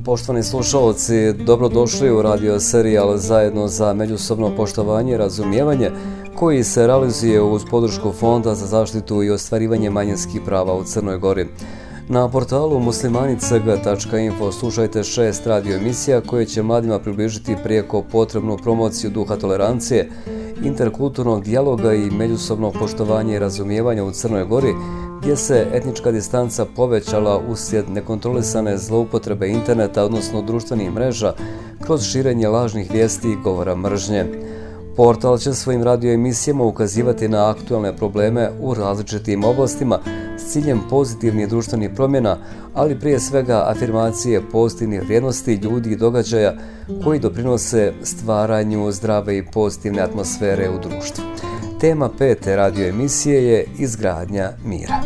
Poštovani slušalci, dobrodošli u radio serijal Zajedno za međusobno poštovanje i razumijevanje, koji se realizuje uz podršku Fonda za zaštitu i ostvarivanje manjinskih prava u Crnoj Gori. Na portalu muslimanicg.info slušajte 6 radio emisija koje će mladima približiti prijeko potrebnu promociju duha tolerancije, interkulturnog dijaloga i međusobnog poštovanja i razumijevanja u Crnoj Gori, gdje se etnička distanca povećala uslijed nekontrolisane zloupotrebe interneta, odnosno društvenih mreža, kroz širenje lažnih vijesti i govora mržnje. Portal će svojim radioemisijama ukazivati na aktualne probleme u različitim oblastima s ciljem pozitivnih društvenih promjena, ali prije svega afirmacije pozitivnih vrijednosti ljudi i događaja koji doprinose stvaranju zdrave i pozitivne atmosfere u društvu. Tema 5. radioemisije je izgradnja mira.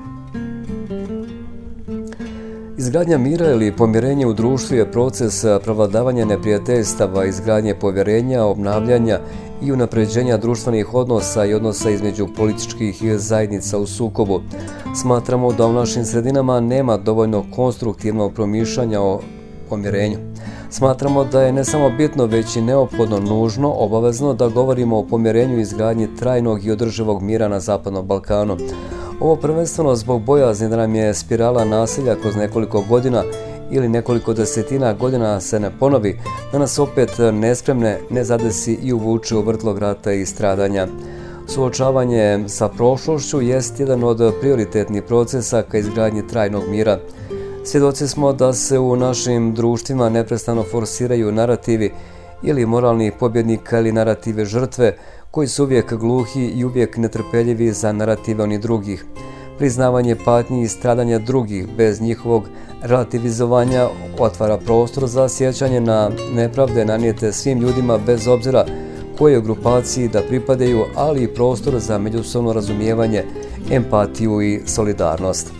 Izgradnja mira ili pomirenje u društvu je proces prevladavanja neprijateljstava, izgradnje povjerenja, obnavljanja i unapređenja društvenih odnosa i odnosa između političkih zajednica u sukobu. Smatramo da u našim sredinama nema dovoljno konstruktivnog promišljanja o pomirenju. Smatramo da je ne samo bitno, već i neophodno, nužno, obavezno da govorimo o pomirenju i izgradnji trajnog i održivog mira na Zapadnom Balkanu. Ovo prvenstveno zbog bojazni da nam je spirala nasilja kroz nekoliko godina ili nekoliko desetina godina se ne ponovi, da nas opet nespremne ne zadesi i uvuče u vrtlog rata i stradanja. Suočavanje sa prošlošću jest jedan od prioritetnih procesa ka izgradnji trajnog mira. Svjedoci smo da se u našim društvima neprestano forsiraju narativi ili moralnih pobjednika ili narative žrtve, koji su uvijek gluhi i uvijek netrpeljivi za narative onih drugih. Priznavanje patnji i stradanja drugih bez njihovog relativizovanja otvara prostor za sjećanje na nepravde nanijete svim ljudima bez obzira kojoj grupaciji da pripadaju, ali i prostor za međusobno razumijevanje, empatiju i solidarnost.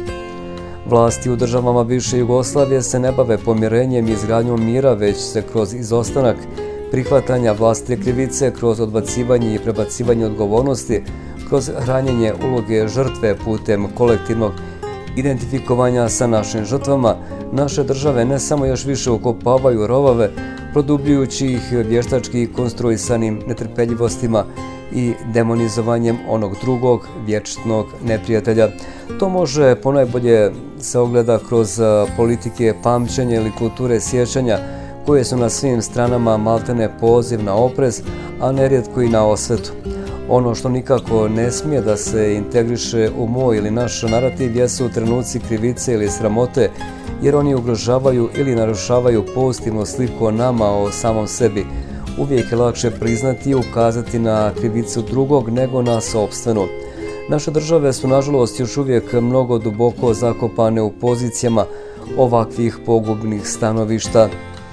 Vlasti u državama bivše Jugoslavije se ne bave pomirenjem i izgradnjom mira, već se kroz izostanak prihvatanja vlastite krivice, kroz odbacivanje i prebacivanje odgovornosti, kroz hranjenje uloge žrtve putem kolektivnog identifikovanja sa našim žrtvama, naše države ne samo još više ukopavaju rovove, produbljujući ih vještački konstruisanim netrpeljivostima i demonizovanjem onog drugog vječnog neprijatelja. To može ponajbolje se ogleda kroz politike pamćenja ili kulture sjećanja, koje su na svim stranama maltene poziv na oprez, a nerijetko i na osvetu. Ono što nikako ne smije da se integriše u moj ili naš narativ jesu trenuci krivice ili sramote, jer oni ugrožavaju ili narušavaju pozitivnu sliku o nama, o samom sebi. Uvijek je lakše priznati i ukazati na krivicu drugog nego na sopstvenu. Naše države su nažalost još uvijek mnogo duboko zakopane u pozicijama ovakvih pogubnih stanovišta.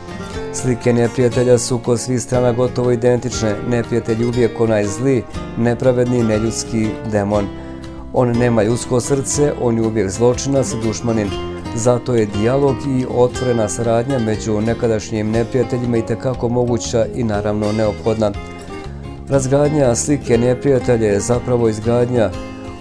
Slike neprijatelja su kod svih strana gotovo identične. Neprijatelj uvijek onaj zli, nepravedni, neljudski demon. On nema ljudsko srce, on je uvijek zločinac, dušmanin. Zato je dijalog i otvorena saradnja među nekadašnjim neprijateljima itekako moguća i naravno neophodna. Razgradnja slike neprijatelja je zapravo izgradnja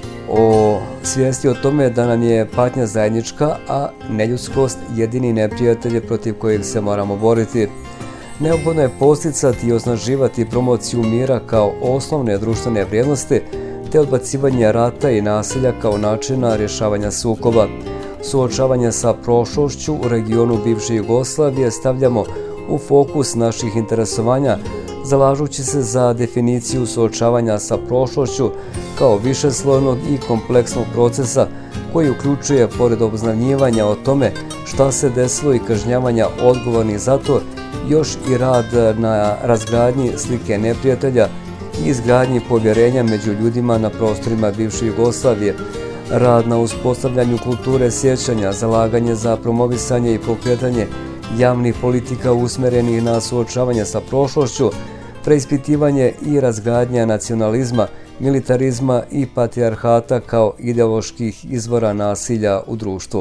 o svijesti o tome da nam je patnja zajednička, a neljudskost jedini neprijatelj protiv kojeg se moramo boriti. Neophodno je posticati i osnaživati promociju mira kao osnovne društvene vrijednosti, te odbacivanje rata i nasilja kao načina rješavanja sukoba. Suočavanje sa prošlošću u regionu bivše Jugoslavije stavljamo u fokus naših interesovanja, zalažući se za definiciju suočavanja sa prošlošću kao višeslojnog i kompleksnog procesa koji uključuje, pored obznanjivanja o tome šta se desilo i kažnjavanja odgovornih za to, još i rad na razgradnji slike neprijatelja i izgradnji povjerenja među ljudima na prostorima bivše Jugoslavije, rad na uspostavljanju kulture sjećanja, zalaganje za promovisanje i pokretanje javnih politika usmjerenih na suočavanje sa prošlošću, preispitivanje i razgradnja nacionalizma, militarizma i patrijarhata kao ideoloških izvora nasilja u društvu.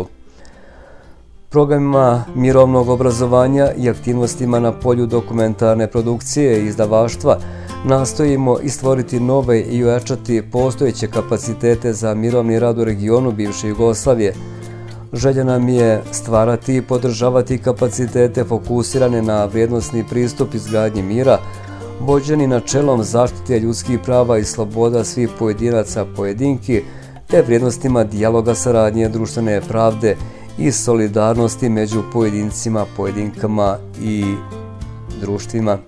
Programima mirovnog obrazovanja i aktivnostima na polju dokumentarne produkcije i izdavaštva nastojimo i stvoriti nove i ojačati postojeće kapacitete za mirovni rad u regionu bivše Jugoslavije. Želja nam je stvarati i podržavati kapacitete fokusirane na vrijednosni pristup izgradnji mira, vođeni načelom zaštite ljudskih prava i sloboda svih pojedinaca pojedinki, te vrijednostima dijaloga, saradnje, društvene pravde i solidarnosti među pojedincima, pojedinkama i društvima.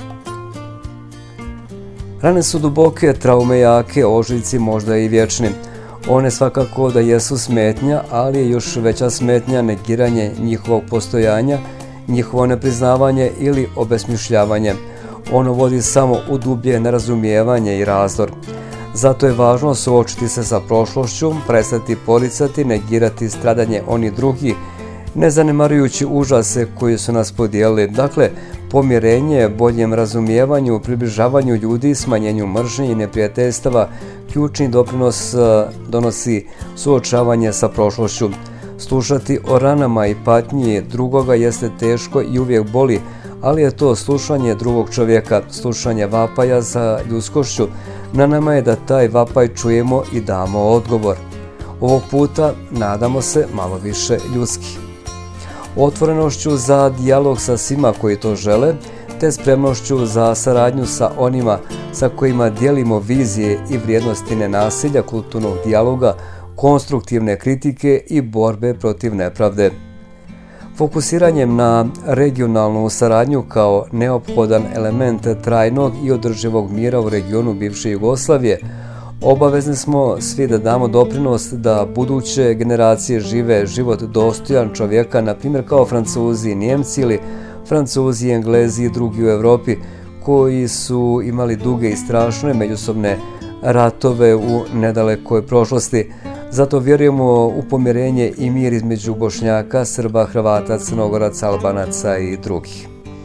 Rane su duboke, traume jake, ožiljci možda i vječni. One svakako da jesu smetnja, ali je još veća smetnja negiranje njihovog postojanja, njihovo nepriznavanje ili obesmišljavanje. Ono vodi samo u dublje nerazumijevanje i razdor. Zato je važno suočiti se sa prošlošću, prestati poricati, negirati stradanje onih drugih, ne zanemarujući užase koji su nas podijelili. Dakle, pomirenje, boljem razumijevanju, približavanju ljudi, smanjenju mržnje i neprijateljstava, ključni doprinos donosi suočavanje sa prošlošću. Slušati o ranama i patnji drugoga jeste teško i uvijek boli, ali je to slušanje drugog čovjeka, slušanje vapaja za ljudskošću. Na nama je da taj vapaj čujemo i damo odgovor. Ovog puta nadamo se malo više ljudski. Otvorenošću za dijalog sa svima koji to žele, te spremnošću za saradnju sa onima sa kojima dijelimo vizije i vrijednosti nenasilja, kulturnog dijaloga, konstruktivne kritike i borbe protiv nepravde. Fokusiranjem na regionalnu saradnju kao neophodan element trajnog i održivog mira u regionu bivše Jugoslavije, obavezni smo svi da damo doprinos da buduće generacije žive život dostojan čovjeka, na primjer kao Francuzi i Nijemci ili Francuzi i Englezi i drugi u Europi koji su imali duge i strašne međusobne ratove u nedalekoj prošlosti. Zato vjerujemo u pomirenje i mir između Bošnjaka, Srba, Hrvata, Crnogoraca, Albanaca i drugih.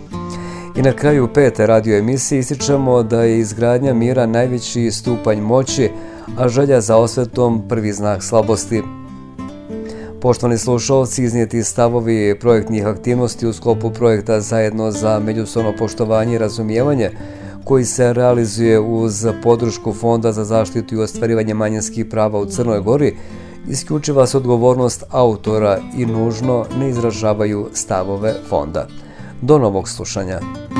I na kraju 5. radio emisije ističemo da je izgradnja mira najveći stupanj moći, a želja za osvetom prvi znak slabosti. Poštovani slušalci, iznijeti stavovi projektnih aktivnosti u sklopu projekta Zajedno za međusobno poštovanje i razumijevanje, koji se realizuje uz podršku Fonda za zaštitu i ostvarivanje manjinskih prava u Crnoj Gori, isključiva se odgovornost autora i nužno ne izražavaju stavove fonda. Do novog slušanja.